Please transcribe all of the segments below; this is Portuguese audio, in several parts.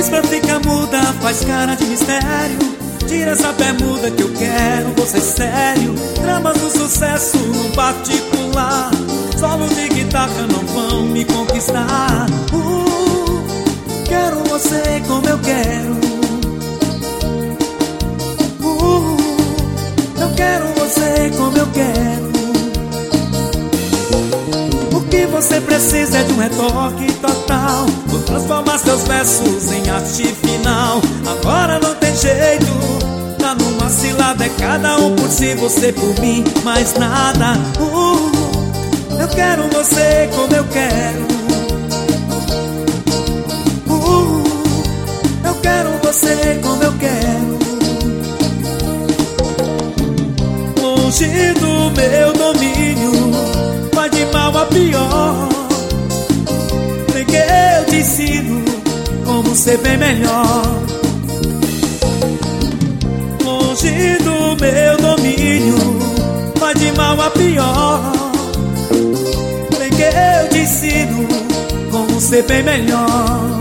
Cisma fica muda, faz cara de mistério. Tira essa bermuda que eu quero, você sério. Dramas do sucesso no particular. Solos de guitarra não vão me conquistar. Quero você como eu quero. Eu quero você como eu quero. O que você precisa é de um retoque total. Vou transformar seus versos em arte final. Agora não tem jeito, tá numa cilada. É cada um por si, você por mim, mais nada. Eu quero você como eu quero. Eu quero você como eu quero. Longe do meu domínio, vai de mal a pior. Vem que eu te ensino como ser bem melhor. Longe do meu domínio, vai de mal a pior. Vem que eu te ensino como ser bem melhor.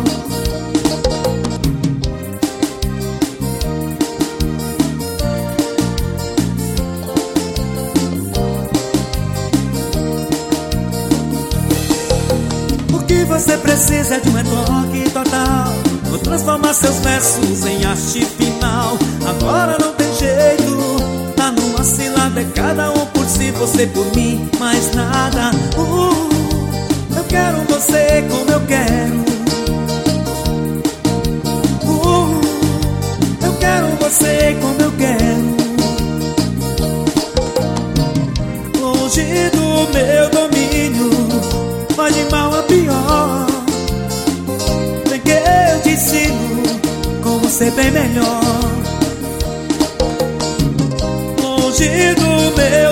O que você precisa é de um retoque total. Vou transformar seus versos em arte final. Agora não tem jeito, tá numa cilada. É cada um por si, você por mim, mais nada. Eu quero você como eu quero. Eu quero você como eu quero. Longe do meu domínio, vai de mal a pior. Vem que eu te ensino como ser bem melhor. Longe do meu